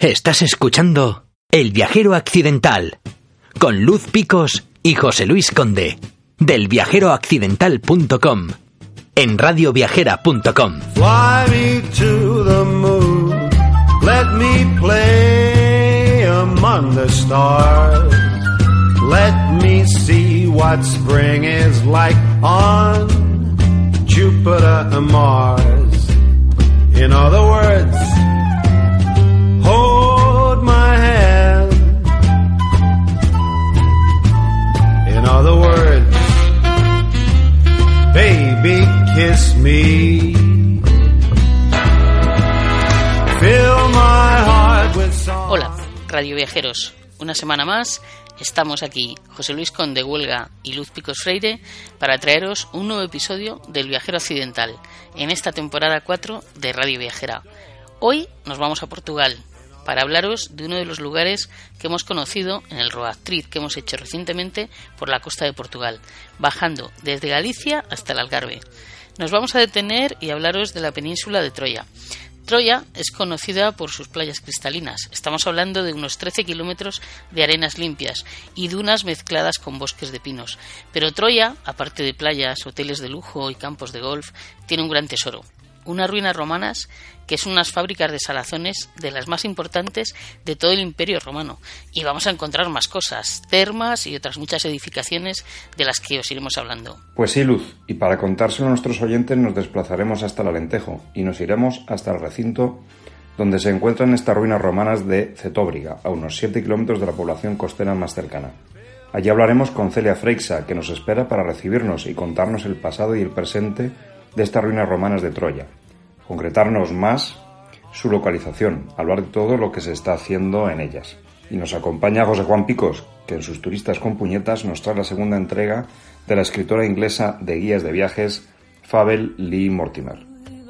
Estás escuchando El Viajero Accidental con Luz Picos y José Luis Conde del viajeroaccidental.com en radioviajera.com. Fly me to the moon, let me play among the stars, let me see what spring is like on Jupiter and Mars. In other words, hold my hand. In other words, baby, kiss me. Fill my heart with song. Hola, Radio Viajeros. Una semana más estamos aquí, José Luis Conde Huelga y Luz Picos Freire, para traeros un nuevo episodio del Viajero Occidental en esta temporada 4 de Radio Viajera. Hoy nos vamos a Portugal para hablaros de uno de los lugares que hemos conocido en el road trip que hemos hecho recientemente por la costa de Portugal, bajando desde Galicia hasta el Algarve. Nos vamos a detener y hablaros de la península de Troia. Troia es conocida por sus playas cristalinas. Estamos hablando de unos 13 kilómetros de arenas limpias y dunas mezcladas con bosques de pinos. Pero Troia, aparte de playas, hoteles de lujo y campos de golf, tiene un gran tesoro. Unas ruinas romanas que son unas fábricas de salazones de las más importantes de todo el Imperio Romano. Y vamos a encontrar más cosas, termas y otras muchas edificaciones de las que os iremos hablando. Pues sí, Luz, y para contárselo a nuestros oyentes nos desplazaremos hasta el Alentejo y nos iremos hasta el recinto donde se encuentran estas ruinas romanas de Cetóbriga, a unos 7 kilómetros de la población costera más cercana. Allí hablaremos con Celia Freixa, que nos espera para recibirnos y contarnos el pasado y el presente de estas ruinas romanas de Troya, concretarnos más su localización, hablar de todo lo que se está haciendo en ellas. Y nos acompaña José Juan Picos, que en sus Turistas con Puñetas nos trae la segunda entrega de la escritora inglesa de guías de viajes Fabel Lee Mortimer.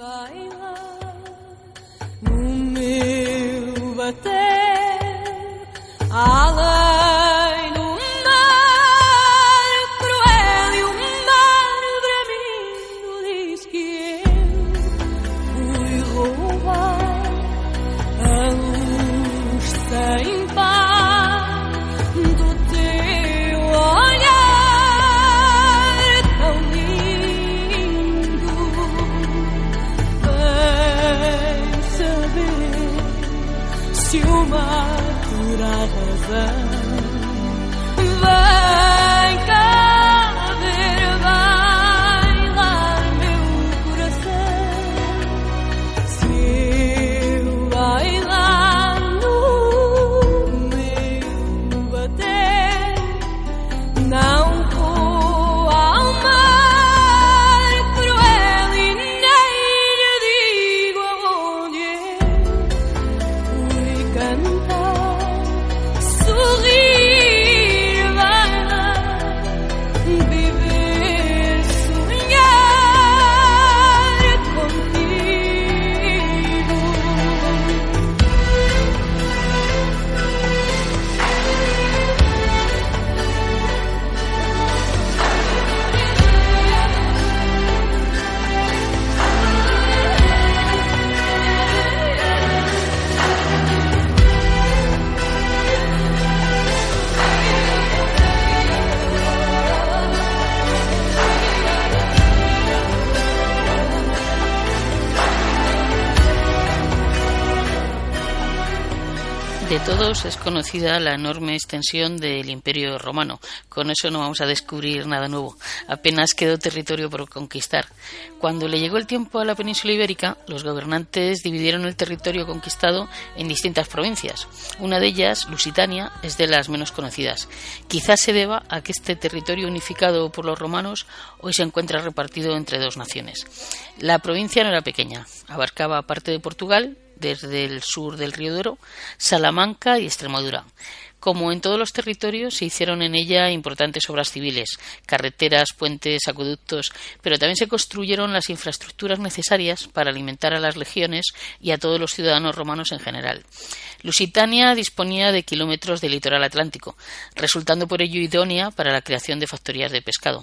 De todos es conocida la enorme extensión del Imperio Romano. Con eso no vamos a descubrir nada nuevo. Apenas quedó territorio por conquistar. Cuando le llegó el tiempo a la península ibérica, los gobernantes dividieron el territorio conquistado en distintas provincias. Una de ellas, Lusitania, es de las menos conocidas. Quizás se deba a que este territorio unificado por los romanos hoy se encuentra repartido entre dos naciones. La provincia no era pequeña. Abarcaba parte de Portugal, desde el sur del río Duero, Salamanca y Extremadura. Como en todos los territorios, se hicieron en ella importantes obras civiles, carreteras, puentes, acueductos, pero también se construyeron las infraestructuras necesarias para alimentar a las legiones y a todos los ciudadanos romanos en general. Lusitania disponía de kilómetros de litoral atlántico, resultando por ello idónea para la creación de factorías de pescado.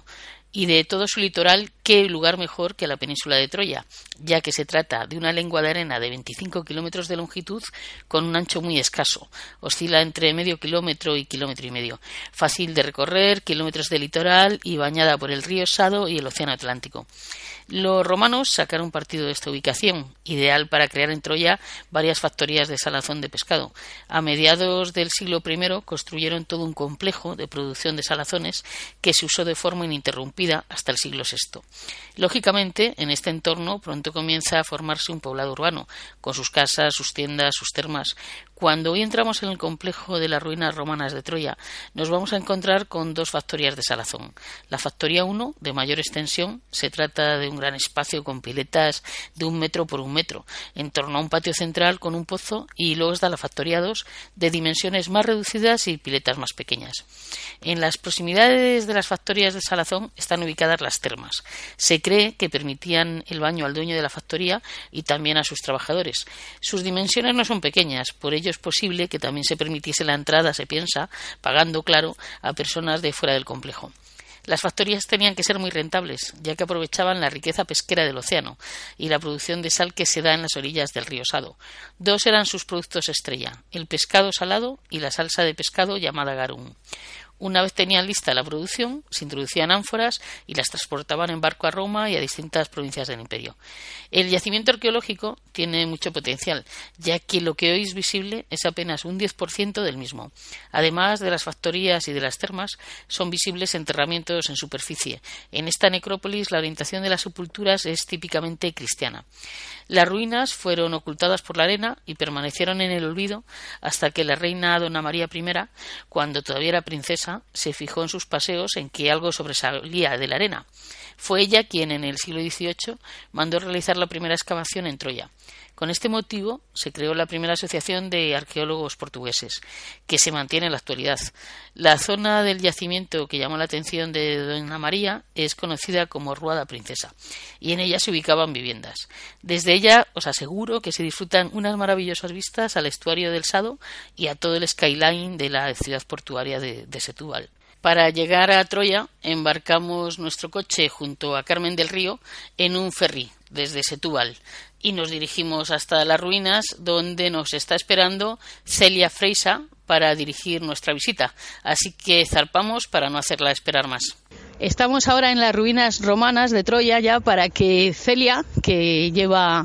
Y de todo su litoral, ¿qué lugar mejor que la península de Troya? Ya que se trata de una lengua de arena de 25 kilómetros de longitud con un ancho muy escaso. Oscila entre medio kilómetro y kilómetro y medio. Fácil de recorrer, kilómetros de litoral y bañada por el río Sado y el océano Atlántico. Los romanos sacaron partido de esta ubicación, ideal para crear en Troya varias factorías de salazón de pescado. A mediados del siglo I construyeron todo un complejo de producción de salazones que se usó de forma ininterrumpida hasta el siglo VI. Lógicamente, en este entorno pronto comienza a formarse un poblado urbano, con sus casas, sus tiendas, sus termas. Cuando hoy entramos en el complejo de las ruinas romanas de Troya, nos vamos a encontrar con dos factorías de salazón. La factoría 1, de mayor extensión, se trata de un gran espacio con piletas de 1 metro por 1 metro, en torno a un patio central con un pozo, y luego está la factoría 2, de dimensiones más reducidas y piletas más pequeñas. En las proximidades de las factorías de salazón están ubicadas las termas. Se cree que permitían el baño al dueño de la factoría y también a sus trabajadores. Sus dimensiones no son pequeñas, por ello es posible que también se permitiese la entrada, se piensa, pagando, claro, a personas de fuera del complejo. Las factorías tenían que ser muy rentables, ya que aprovechaban la riqueza pesquera del océano y la producción de sal que se da en las orillas del río Sado. Dos eran sus productos estrella, el pescado salado y la salsa de pescado llamada garum. Una vez tenían lista la producción, se introducían ánforas y las transportaban en barco a Roma y a distintas provincias del imperio. El yacimiento arqueológico tiene mucho potencial, ya que lo que hoy es visible es apenas un 10% del mismo. Además de las factorías y de las termas, son visibles enterramientos en superficie. En esta necrópolis la orientación de las sepulturas es típicamente cristiana. Las ruinas fueron ocultadas por la arena y permanecieron en el olvido hasta que la reina Dona María I, cuando todavía era princesa, se fijó en sus paseos en que algo sobresalía de la arena. Fue ella quien en el siglo XVIII mandó realizar la primera excavación en Troya. Con este motivo se creó la primera asociación de arqueólogos portugueses, que se mantiene en la actualidad. La zona del yacimiento que llamó la atención de Dona María es conocida como Rua da Princesa, y en ella se ubicaban viviendas. Desde ella os aseguro que se disfrutan unas maravillosas vistas al estuario del Sado y a todo el skyline de la ciudad portuaria de Setúbal. Para llegar a Troya embarcamos nuestro coche junto a Carmen del Río en un ferry desde Setúbal y nos dirigimos hasta las ruinas, donde nos está esperando Celia Freisa para dirigir nuestra visita. Así que zarpamos para no hacerla esperar más. Estamos ahora en las ruinas romanas de Troya ya para que Celia, que lleva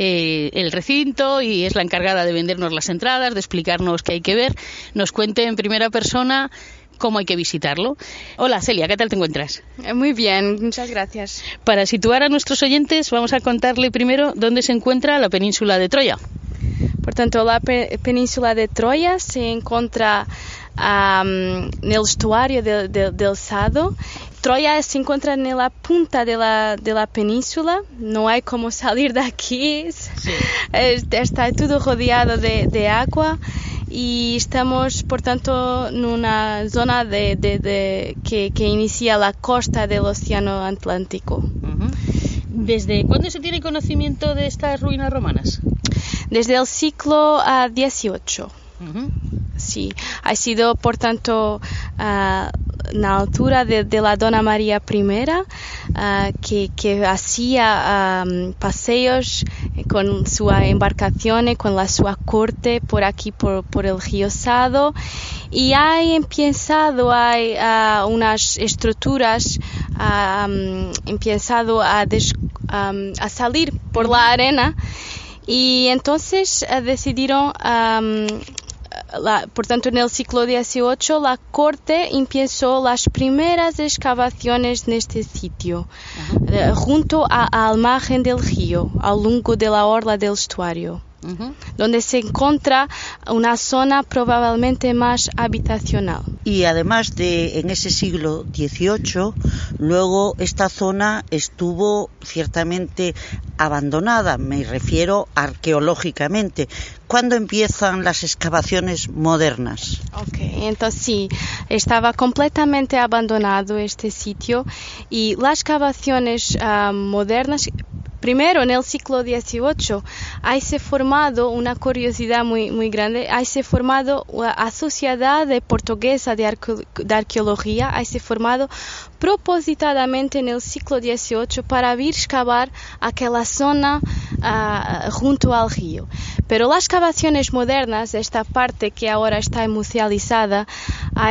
el recinto y es la encargada de vendernos las entradas, de explicarnos qué hay que ver, nos cuente en primera persona cómo hay que visitarlo. Hola Celia, ¿qué tal te encuentras? Muy bien, muchas gracias. Para situar a nuestros oyentes, vamos a contarle primero dónde se encuentra la península de Troya. Por tanto, la península de Troya se encuentra en el estuario del Sado. Troya se encuentra en la punta de la península, no hay como salir de aquí, sí. Está todo rodeado de agua. Y estamos, por tanto, en una zona que inicia la costa del océano Atlántico. Uh-huh. ¿Desde cuándo se tiene conocimiento de estas ruinas romanas? Desde el siglo XVIII. Uh-huh. Sí, ha sido, por tanto, a la altura de la Dona María I, que hacía paseos con su embarcación, con su corte por aquí, por el río Sado, y ha empezado unas estructuras, empezado a salir por la arena, y entonces decidieron... por tanto, en el siglo XVIII, la corte empezó las primeras excavaciones en este sitio, junto al margen del río, al longo de la orla del estuario, donde se encuentra una zona probablemente más habitacional. Y además en ese siglo XVIII, luego esta zona estuvo ciertamente abandonada, me refiero arqueológicamente. ¿Cuándo empiezan las excavaciones modernas? Entonces sí, estaba completamente abandonado este sitio y las excavaciones modernas primero, en el siglo XVIII, hay se formado una curiosidad muy grande, hay se formado la Sociedad Portuguesa de Arqueología, hay se formado propositadamente en el siglo XVIII para vir excavar aquella zona junto al río. Pero las excavaciones modernas, esta parte que ahora está musealizada, ha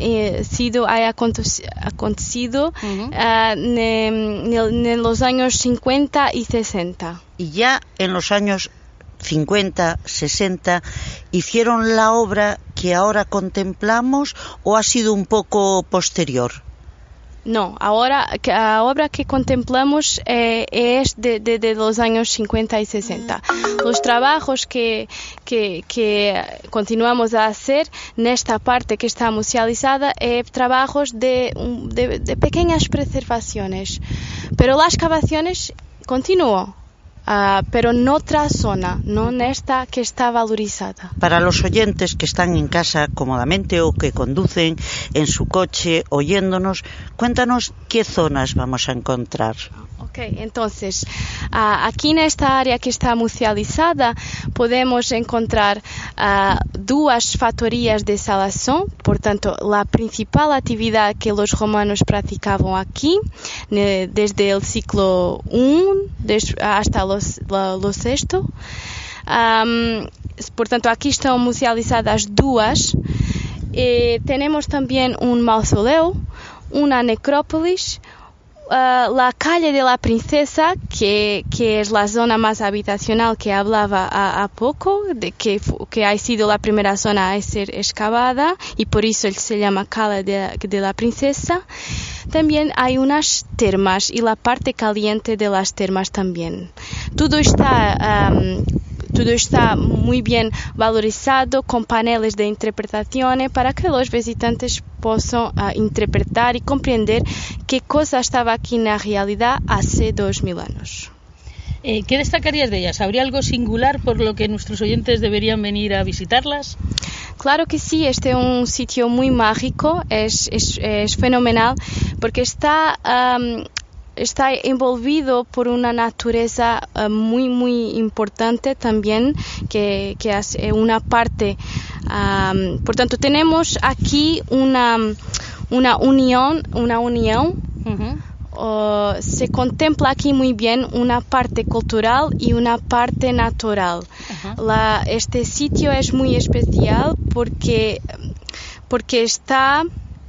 acontecido en los años 50 y 60. Y ya en los años 50, 60, ¿hicieron la obra que ahora contemplamos o ha sido un poco posterior? No, ahora la obra que contemplamos es de los años 50 y 60. Los trabajos que continuamos a hacer en esta parte que está musealizada trabajos de pequeñas preservaciones, pero las excavaciones continúan. Pero en otra zona, no en esta que está valorizada. Para los oyentes que están en casa cómodamente o que conducen en su coche oyéndonos, cuéntanos qué zonas vamos a encontrar. Ok, entonces, aquí en esta área que está musealizada podemos encontrar dos factorías de salación, por tanto, la principal actividad que los romanos practicaban aquí, desde el siglo I hasta los VI. Por tanto, aquí están musealizadas dos. Tenemos también un mausoleo, una necrópolis, la calle de la Princesa, que es la zona más habitacional que hablaba a poco, de que ha sido la primera zona a ser excavada y por eso se llama calle de la Princesa. También hay unas termas y la parte caliente de las termas también. Todo está muy bien valorizado con paneles de interpretación para que los visitantes puedan interpretar y comprender qué cosa estaba aquí en la realidad hace 2000 años. ¿Qué destacarías de ellas? ¿Habría algo singular por lo que nuestros oyentes deberían venir a visitarlas? Claro que sí, este es un sitio muy mágico, es fenomenal, porque está envolvido por una naturaleza muy importante también, que es una parte. Por tanto, tenemos aquí una unión. Se contempla aquí muy bien una parte cultural y una parte natural. Este sitio es muy especial porque está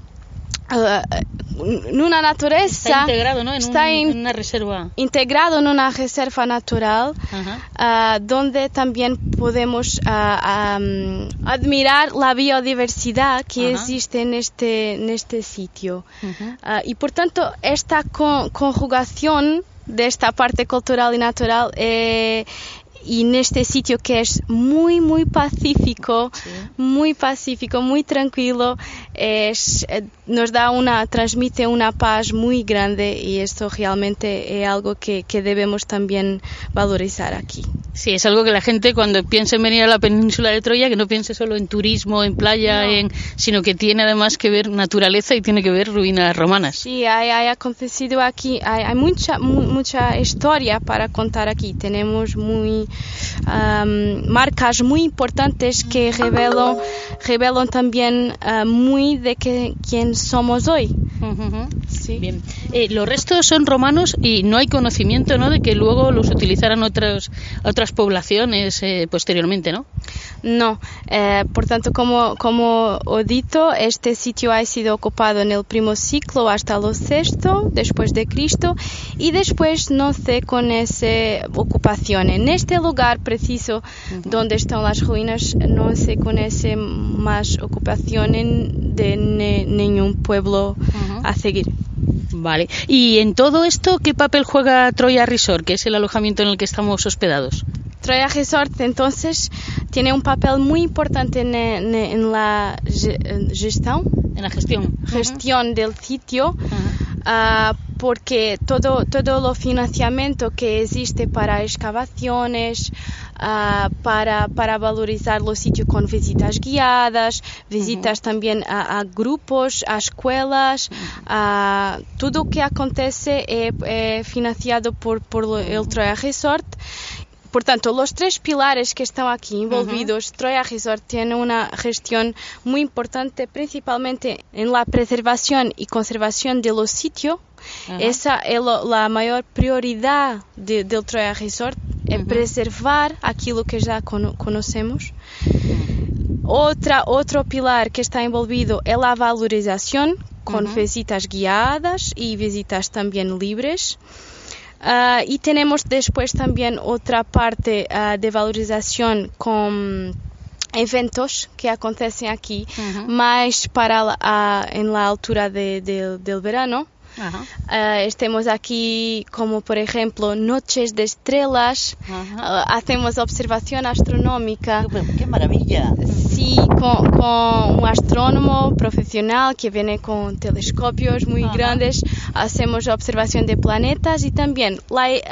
en una naturaleza, está integrado, ¿no? En una reserva. Integrado en una reserva natural, donde también podemos admirar la biodiversidad que existe en este sitio. Y por tanto, esta conjugación de esta parte cultural y natural y en este sitio que es muy pacífico, muy tranquilo, transmite una paz muy grande, y esto realmente es algo que debemos también valorizar aquí. Sí, es algo que la gente, cuando piense en venir a la península de Troya, que no piense solo en turismo, en playa, sino que tiene además que ver naturaleza y tiene que ver ruinas romanas. Sí, hay acontecido aquí, hay mucha historia para contar aquí. Tenemos marcas muy importantes que revelan también muy de quién somos hoy. Sí. Bien. Los restos son romanos y no hay conocimiento, ¿no?, de que luego los utilizaran otras poblaciones posteriormente, ¿no? No. Por tanto, como he dicho, este sitio ha sido ocupado en el primer siglo hasta el VI después de Cristo, y después no sé con esa ocupación. En este lugar preciso donde están las ruinas no se conoce más ocupación de ningún pueblo a seguir. Vale. ¿Y en todo esto qué papel juega Troya Resort, que es el alojamiento en el que estamos hospedados? Troya Resort, entonces, tiene un papel muy importante en la gestión. En la gestión. Gestión del sitio. Porque todo el financiamiento que existe para excavaciones, para valorizar los sitios con visitas guiadas, visitas también a grupos, a escuelas, todo lo que acontece es financiado por el Troya Resort. Portanto, los 3 pilares que están aquí envolvidos, Troya Resort tiene una gestión muy importante, principalmente en la preservación y conservación de los sitios. Esa es la mayor prioridad del Troya Resort, es preservar aquello que ya conocemos. Otro pilar que está envolvido es la valorización, con visitas guiadas y visitas también libres. Y tenemos después también otra parte de valorización con eventos que acontecen aquí, más en la altura del verano. Estemos aquí como por ejemplo noches de estrellas, hacemos observación astronómica. ¡Qué maravilla! Sí, con un astrónomo profesional que viene con telescopios muy grandes, hacemos observación de planetas y también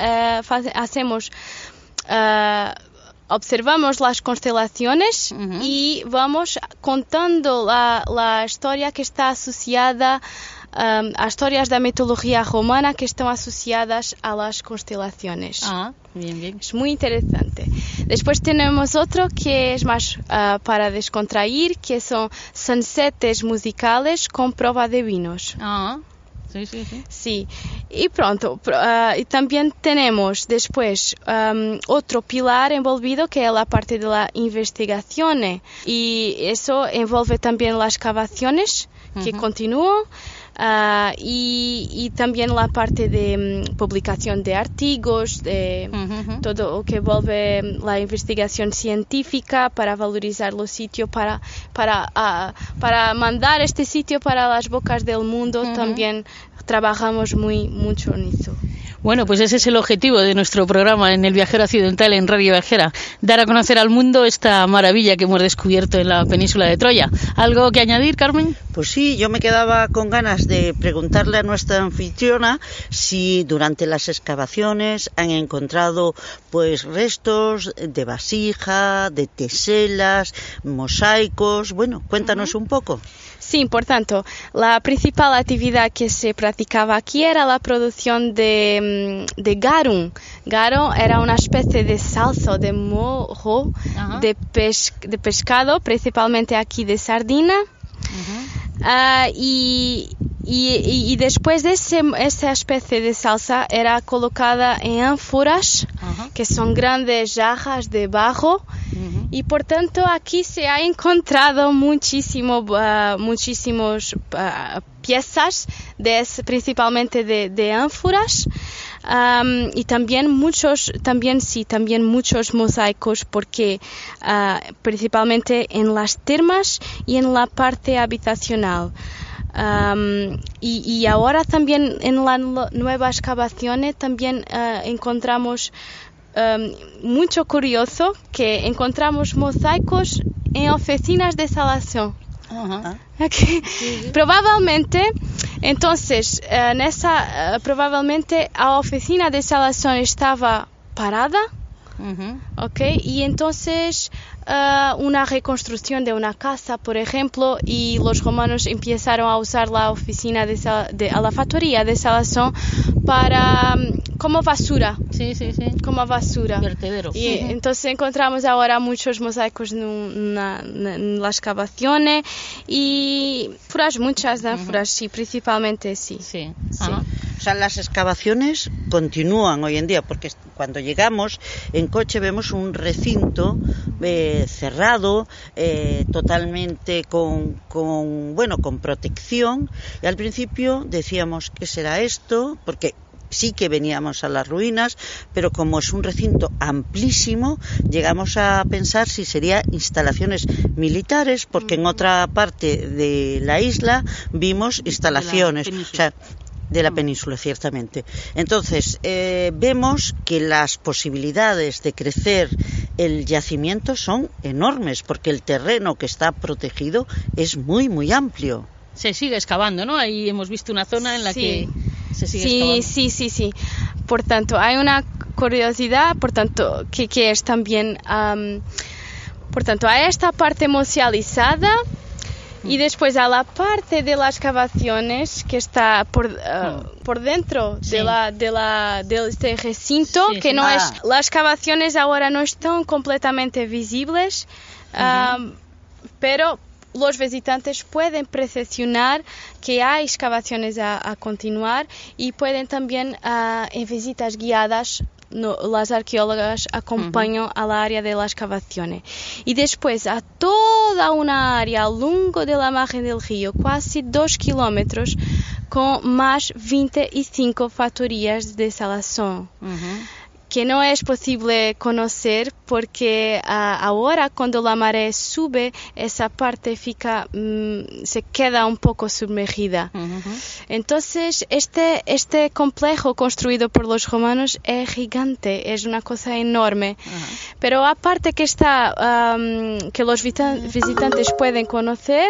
observamos las constelaciones y vamos contando la historia que está asociada a historias de mitología romana que están asociadas a las constelaciones. Bien. Es muy interesante. Después tenemos otro que es más para descontrair, que son sunsets musicales con prueba de vinos. Sí. Y pronto, y también tenemos después otro pilar envolvido que es la parte de la investigación, y eso envolve también las excavaciones que continúan. Y también la parte de publicación de artículos, de todo lo que envuelve la investigación científica para valorizar los sitios, para mandar este sitio para las bocas del mundo. También trabajamos mucho en eso. Bueno, pues ese es el objetivo de nuestro programa en El Viajero Accidental en Radio Viajera, dar a conocer al mundo esta maravilla que hemos descubierto en la península de Troya. ¿Algo que añadir, Carmen? Pues sí, yo me quedaba con ganas de preguntarle a nuestra anfitriona si durante las excavaciones han encontrado pues restos de vasija, de teselas, mosaicos. Bueno, cuéntanos un poco. Sí, por tanto, la principal actividad que se practicaba aquí era la producción de garum. Garum era una especie de salsa de mojo de pescado, principalmente aquí de sardina. Y después de esa especie de salsa era colocada en ánforas, que son grandes jarras de barro. Y por tanto aquí se ha encontrado muchísimos piezas principalmente de ánforas, y también muchos mosaicos, porque principalmente en las termas y en la parte habitacional. Y ahora también en la nueva excavación también encontramos mucho curioso, que encontramos mosaicos en oficinas de instalación. Okay. Probablemente, entonces, probablemente la oficina de instalación estaba parada, y entonces una reconstrucción de una casa, por ejemplo, y los romanos empezaron a usar la oficina a la factoría de instalación como basura. Sí. Como basura. Vertedero. Y entonces encontramos ahora muchos mosaicos en las excavaciones y muchas ánforas, sí, principalmente sí. O sea, las excavaciones continúan hoy en día, porque cuando llegamos en coche vemos un recinto cerrado, totalmente con protección, y al principio decíamos, ¿qué será esto? Porque sí que veníamos a las ruinas, pero como es un recinto amplísimo, llegamos a pensar si sería instalaciones militares, porque en otra parte de la isla vimos instalaciones, de la península, ciertamente. Entonces, vemos que las posibilidades de crecer el yacimiento son enormes, porque el terreno que está protegido es muy, muy amplio. Se sigue excavando, ¿no? Ahí hemos visto una zona en la que se sigue excavando. Sí. Por tanto, hay curiosidad, por tanto, que es también, por tanto, a esta parte musealizada y después a la parte de las excavaciones que está por dentro de este recinto, que no es, las excavaciones ahora no están completamente visibles, pero los visitantes pueden percepcionar que hay excavaciones a continuar y pueden también en visitas guiadas las arqueólogas acompañan al área de las excavaciones y después a toda una área a lo largo de la margen del río, casi 2 kilómetros, con más 25 factorías de salación. Que no es posible conocer porque ahora cuando la marea sube esa parte se queda un poco sumergida. Entonces este complejo construido por los romanos es gigante, es una cosa enorme. Pero aparte que que los visitantes pueden conocer,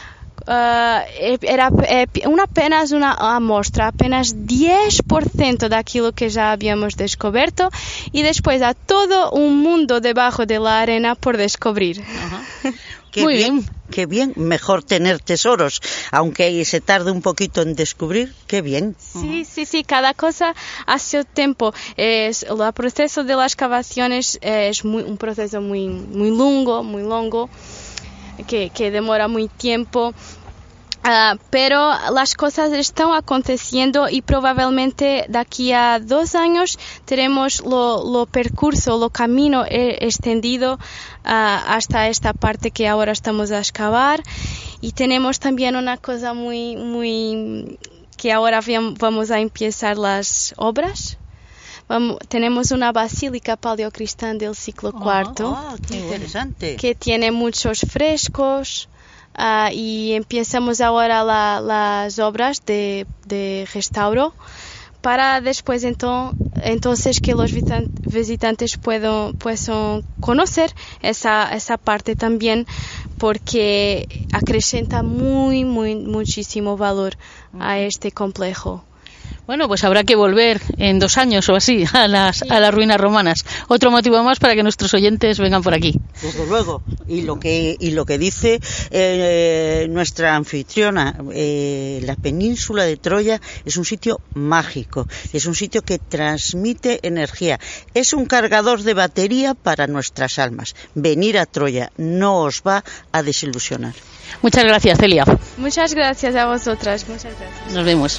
era apenas una muestra, apenas 10% de aquello que ya habíamos descubierto y después a todo un mundo debajo de la arena por descubrir. Muy bien, qué bien, mejor tener tesoros, aunque se tarde un poquito en descubrir, qué bien. Sí, cada cosa a su tiempo. El proceso de las excavaciones es un proceso muy largo, que demora muy tiempo, pero las cosas están aconteciendo y probablemente de aquí a 2 años tenemos lo camino extendido hasta esta parte que ahora estamos a excavar, y tenemos también una cosa muy que ahora vamos a empezar las obras. Tenemos una basílica paleocristiana del siglo IV, qué interesante, que tiene muchos frescos, y empezamos ahora las obras de restauro para después entonces que los visitantes puedan conocer esa parte también, porque acrescenta muchísimo valor a este complejo. Bueno, pues habrá que volver en 2 años o así a las ruinas romanas. Otro motivo más para que nuestros oyentes vengan por aquí. Desde luego. Y lo que dice nuestra anfitriona, la península de Troya es un sitio mágico, es un sitio que transmite energía, es un cargador de batería para nuestras almas. Venir a Troya no os va a desilusionar. Muchas gracias, Celia. Muchas gracias a vosotras. Muchas gracias. Nos vemos.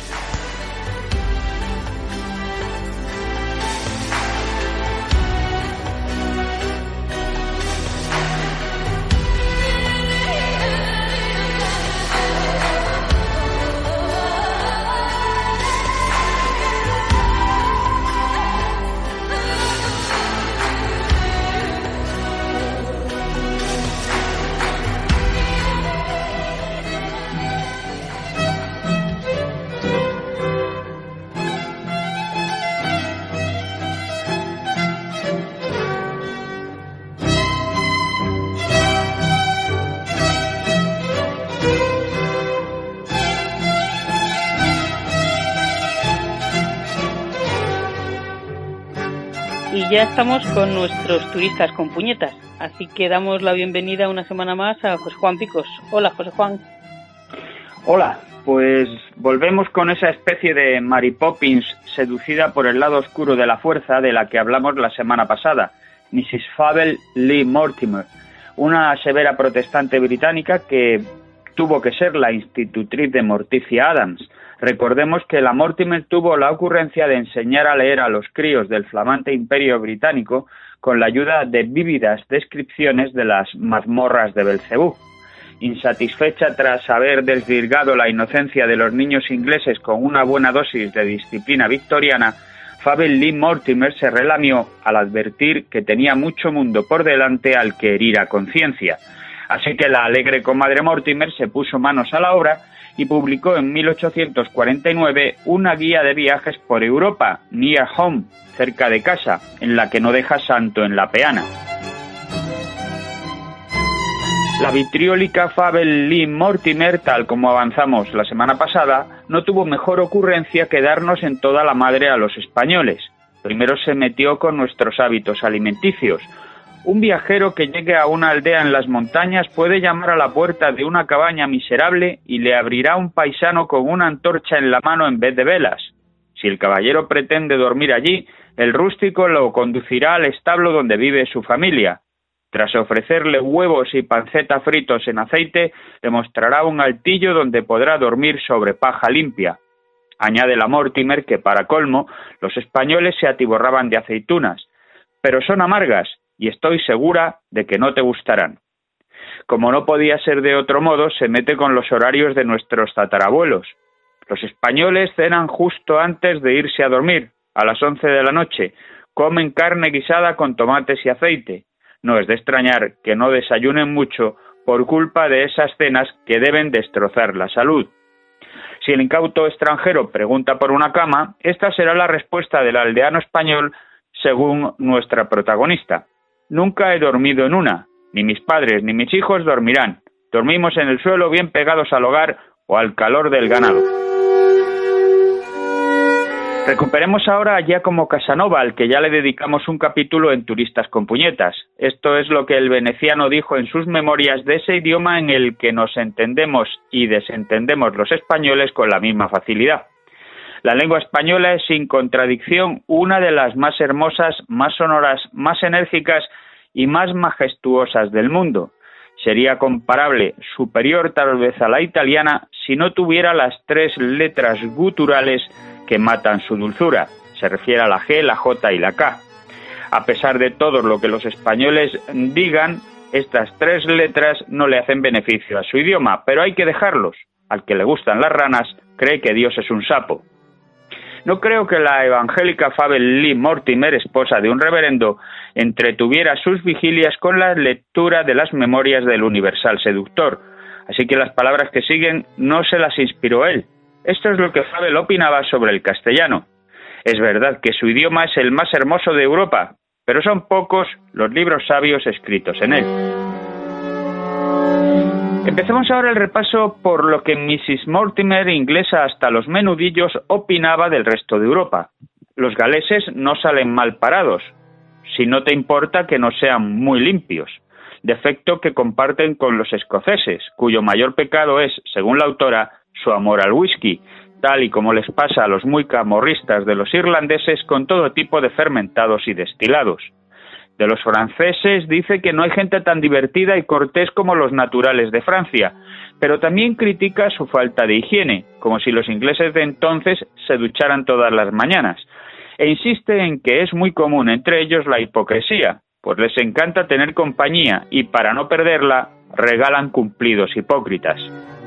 Y ya estamos con nuestros turistas con puñetas, así que damos la bienvenida una semana más a José Juan Picos. Hola, José Juan. Hola, pues volvemos con esa especie de Mary Poppins seducida por el lado oscuro de la fuerza de la que hablamos la semana pasada, Mrs. Fable Lee Mortimer, una severa protestante británica que tuvo que ser la institutriz de Morticia Adams. Recordemos que la Mortimer tuvo la ocurrencia de enseñar a leer a los críos del flamante Imperio Británico con la ayuda de vívidas descripciones de las mazmorras de Belcebú. Insatisfecha tras haber desvirgado la inocencia de los niños ingleses con una buena dosis de disciplina victoriana, Fable Lee Mortimer se relamió al advertir que tenía mucho mundo por delante al que herir a conciencia. Así que la alegre comadre Mortimer se puso manos a la obra y publicó en 1849 una guía de viajes por Europa, Near Home, cerca de casa, en la que no deja santo en la peana. La vitriólica Fable Lee Mortimer, tal como avanzamos la semana pasada, no tuvo mejor ocurrencia que darnos en toda la madre a los españoles. primero se metió con nuestros hábitos alimenticios. Un viajero que llegue a una aldea en las montañas puede llamar a la puerta de una cabaña miserable y le abrirá un paisano con una antorcha en la mano en vez de velas. Si el caballero pretende dormir allí, el rústico lo conducirá al establo donde vive su familia. Tras ofrecerle huevos y panceta fritos en aceite, le mostrará un altillo donde podrá dormir sobre paja limpia. Añade la Mortimer que, para colmo, los españoles se atiborraban de aceitunas, pero son amargas y estoy segura de que no te gustarán. Como no podía ser de otro modo, se mete con los horarios de nuestros tatarabuelos. Los españoles cenan justo antes de irse a dormir, a las 11 de la noche, comen carne guisada con tomates y aceite. No es de extrañar que no desayunen mucho por culpa de esas cenas que deben destrozar la salud. Si el incauto extranjero pregunta por una cama, esta será la respuesta del aldeano español según nuestra protagonista. Nunca he dormido en una, ni mis padres ni mis hijos dormirán. Dormimos en el suelo bien pegados al hogar o al calor del ganado. Recuperemos ahora a Giacomo Casanova, al que ya le dedicamos un capítulo en Turistas con Puñetas. Esto es lo que el veneciano dijo en sus memorias de ese idioma en el que nos entendemos y desentendemos los españoles con la misma facilidad. La lengua española es sin contradicción una de las más hermosas, más sonoras, más enérgicas y más majestuosas del mundo. Sería comparable, superior tal vez a la italiana, si no tuviera las 3 letras guturales que matan su dulzura. Se refiere a la G, la J y la K. A pesar de todo lo que los españoles digan, estas 3 letras no le hacen beneficio a su idioma, pero hay que dejarlos. Al que le gustan las ranas, cree que Dios es un sapo. No creo que la evangélica Fabel Lee Mortimer, esposa de un reverendo, entretuviera sus vigilias con la lectura de las memorias del universal seductor. Así que las palabras que siguen no se las inspiró él. Esto es lo que Fabel opinaba sobre el castellano. Es verdad que su idioma es el más hermoso de Europa, pero son pocos los libros sabios escritos en él. Empecemos ahora el repaso por lo que Mrs. Mortimer, inglesa hasta los menudillos, opinaba del resto de Europa. Los galeses no salen mal parados, si no te importa que no sean muy limpios, defecto que comparten con los escoceses, cuyo mayor pecado es, según la autora, su amor al whisky, tal y como les pasa a los muy camorristas de los irlandeses con todo tipo de fermentados y destilados. De los franceses dice que no hay gente tan divertida y cortés como los naturales de Francia, pero también critica su falta de higiene, como si los ingleses de entonces se ducharan todas las mañanas, e insiste en que es muy común entre ellos la hipocresía, pues les encanta tener compañía y para no perderla regalan cumplidos hipócritas.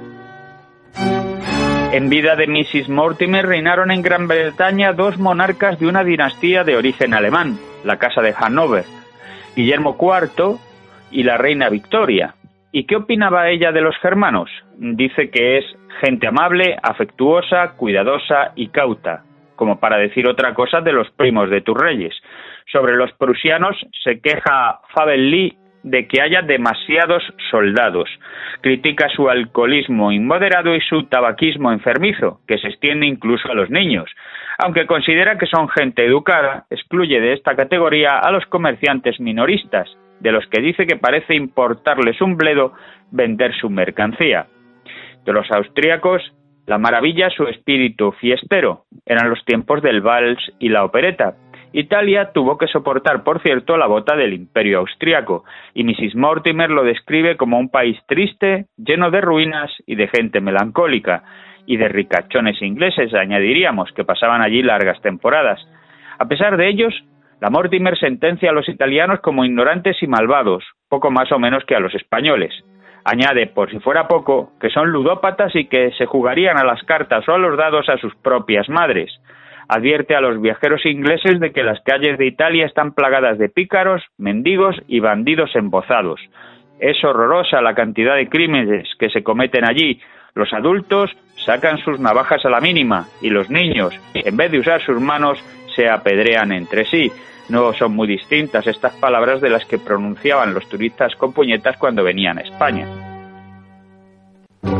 En vida de Mrs. Mortimer reinaron en Gran Bretaña 2 monarcas de una dinastía de origen alemán, la Casa de Hannover, Guillermo IV y la reina Victoria. ¿Y qué opinaba ella de los germanos? Dice que es gente amable, afectuosa, cuidadosa y cauta, como para decir otra cosa de los primos de tus reyes. Sobre los prusianos se queja Fabel Lee de que haya demasiados soldados. Critica su alcoholismo inmoderado y su tabaquismo enfermizo, que se extiende incluso a los niños. Aunque considera que son gente educada, excluye de esta categoría a los comerciantes minoristas, de los que dice que parece importarles un bledo vender su mercancía. De los austríacos, la maravilla su espíritu fiestero. Eran los tiempos del vals y la opereta. Italia tuvo que soportar, por cierto, la bota del Imperio Austriaco, y Mrs. Mortimer lo describe como un país triste, lleno de ruinas y de gente melancólica, y de ricachones ingleses, añadiríamos, que pasaban allí largas temporadas. A pesar de ellos, la Mortimer sentencia a los italianos como ignorantes y malvados, poco más o menos que a los españoles. Añade, por si fuera poco, que son ludópatas y que se jugarían a las cartas o a los dados a sus propias madres. Advierte a los viajeros ingleses de que las calles de Italia están plagadas de pícaros, mendigos y bandidos embozados. Es horrorosa la cantidad de crímenes que se cometen allí. Los adultos sacan sus navajas a la mínima y los niños, en vez de usar sus manos, se apedrean entre sí. No son muy distintas estas palabras de las que pronunciaban los turistas con puñetas cuando venían a España.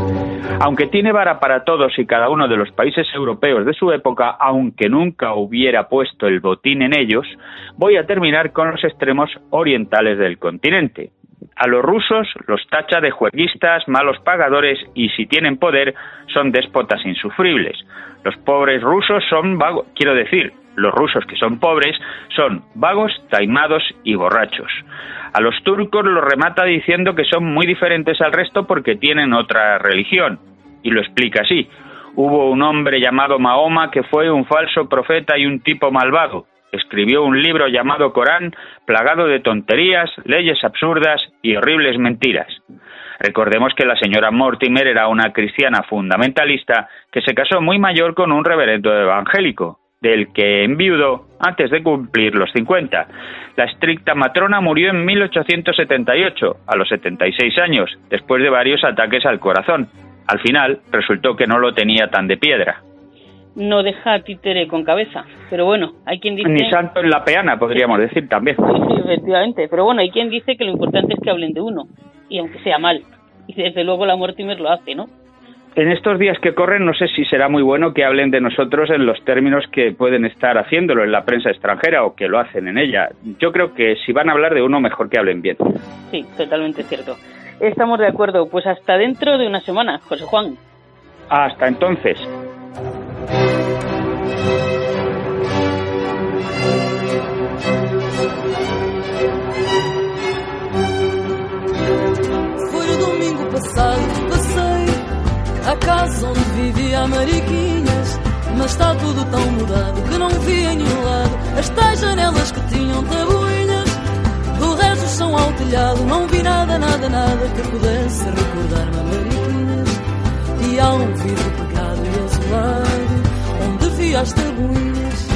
Aunque tiene vara para todos y cada uno de los países europeos de su época, aunque nunca hubiera puesto el botín en ellos, voy a terminar con los extremos orientales del continente. A los rusos los tacha de juerguistas, malos pagadores y, si tienen poder, son déspotas insufribles. Los pobres rusos son vagos, los rusos que son pobres son vagos, taimados y borrachos. A los turcos los remata diciendo que son muy diferentes al resto porque tienen otra religión. Y lo explica así: hubo un hombre llamado Mahoma que fue un falso profeta y un tipo malvado. Escribió un libro llamado Corán, plagado de tonterías, leyes absurdas y horribles mentiras. Recordemos que la señora Mortimer era una cristiana fundamentalista que se casó muy mayor con un reverendo evangélico, del que enviudó antes de cumplir los 50. La estricta matrona murió en 1878, a los 76 años, después de varios ataques al corazón. Al final, resultó que no lo tenía tan de piedra. No deja títere con cabeza, pero bueno, hay quien dice... Ni santo en la peana, podríamos decir también. Sí, efectivamente, pero bueno, hay quien dice que lo importante es que hablen de uno, y aunque sea mal, y desde luego la Mortimer lo hace, ¿no? En estos días que corren no sé si será muy bueno que hablen de nosotros en los términos que pueden estar haciéndolo en la prensa extranjera o que lo hacen en ella. Yo creo que si van a hablar de uno, mejor que hablen bien. Sí, totalmente cierto. Estamos de acuerdo, pues hasta dentro de una semana, José Juan. Hasta entonces. Foi o domingo passado que passei à casa onde vivia a Mariquinhas, mas está tudo tão mudado que não vi em nenhum lado as tais janelas que tinham tabuinhas. Do resto são ao telhado, não vi nada, nada, nada que pudesse recordar-me a Mariquinhas. E há um vidro pegado e azulado onde vi as tabuinhas.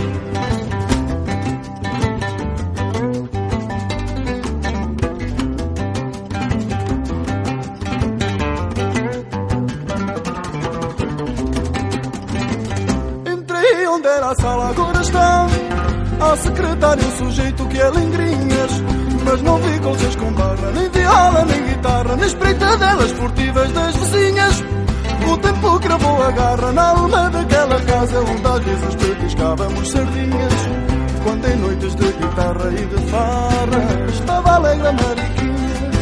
Entrei onde era a sala, agora está a secretária, o sujeito que é lingrinhas. Mas não vi colchas com barra, nem viola, nem guitarra, nem espreitadelas furtivas das vizinhas. O tempo cravou a garra na alma daquela casa onde às vezes petiscávamos sardinhas. Quando em noites de guitarra e de farra estava alegre a Mariquinhas.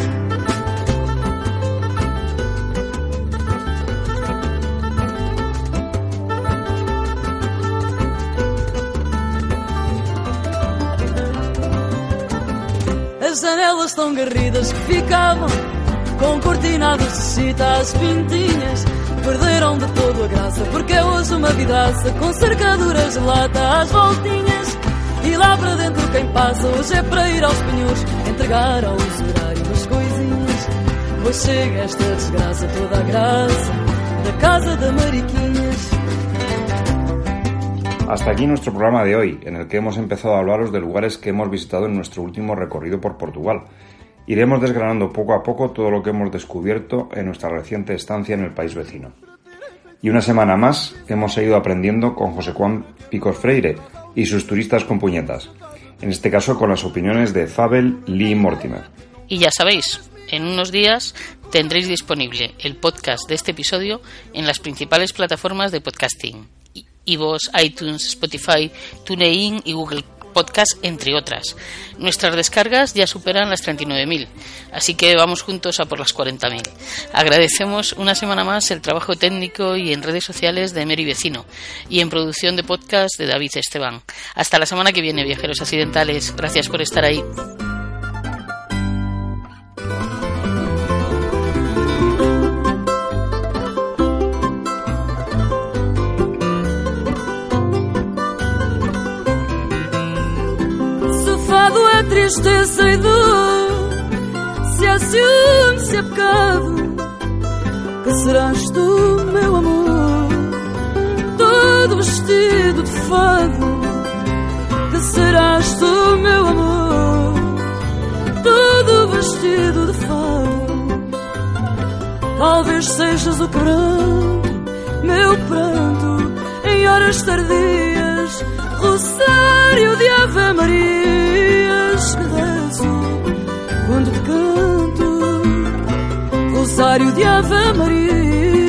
As janelas tão garridas que ficavam com cortinadas de chita às pintinhas perderam de todo a graça, porque é hoje uma vidraça com cercaduras de lata às voltinhas. E lá para dentro quem passa hoje é para ir aos penhores entregar ao usurário as coisinhas. Pois chega esta desgraça, toda a graça da casa da Mariquinhas. Hasta aquí nuestro programa de hoy, en el que hemos empezado a hablaros de lugares que hemos visitado en nuestro último recorrido por Portugal. Iremos desgranando poco a poco todo lo que hemos descubierto en nuestra reciente estancia en el país vecino. Y una semana más hemos seguido aprendiendo con José Juan Picos Freire y sus turistas con puñetas, en este caso con las opiniones de Fabel Lee Mortimer. Y ya sabéis, en unos días tendréis disponible el podcast de este episodio en las principales plataformas de podcasting: iVoox, iTunes, Spotify, TuneIn y Google Podcast, entre otras. Nuestras descargas ya superan las 39.000, así que vamos juntos a por las 40.000. Agradecemos una semana más el trabajo técnico y en redes sociales de Meri Vecino y en producción de podcast de David Esteban. Hasta la semana que viene, viajeros accidentales. Gracias por estar ahí. Tristeza e dor, se há ciúme, se há pecado, que serás tu, meu amor, todo vestido de fado, que serás tu, meu amor, todo vestido de fado. Talvez sejas o quebranto, meu pranto, em horas tardias, rosário de Ave Marias que rezo quando te canto, rosário de Ave Marias.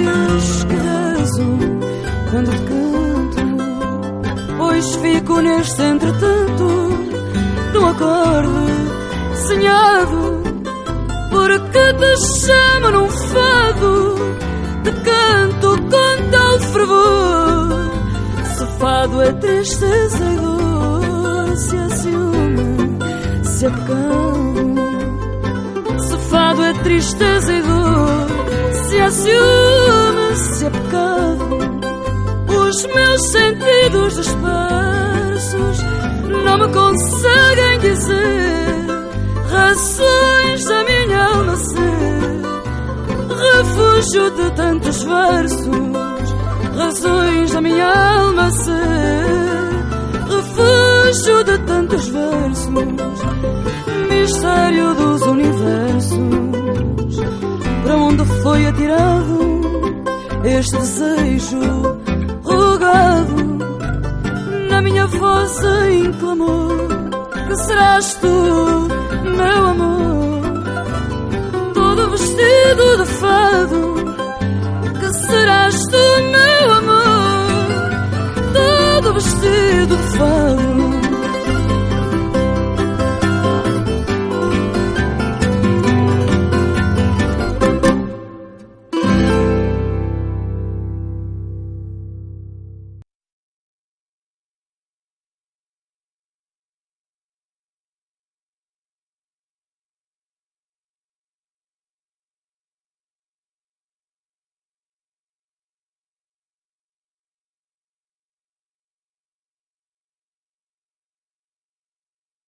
versos que rezo quando te canto, pois fico neste entretanto num acorde desenhado, porque te chamo num fado, te canto com tal fervor. Se fado é tristeza e dor, se é ciúme, se é pecado. Se fado é tristeza e dor, se é ciúme, se é pecado. Os meus sentidos dispersos não me conseguem dizer razões da minha alma ser refúgio de tantos versos, razões da minha alma ser refúgio de tantos versos, mistério dos universos. Para onde foi atirado este desejo rogado na minha voz em clamor? Que serás tu, meu amor, todo vestido de fé,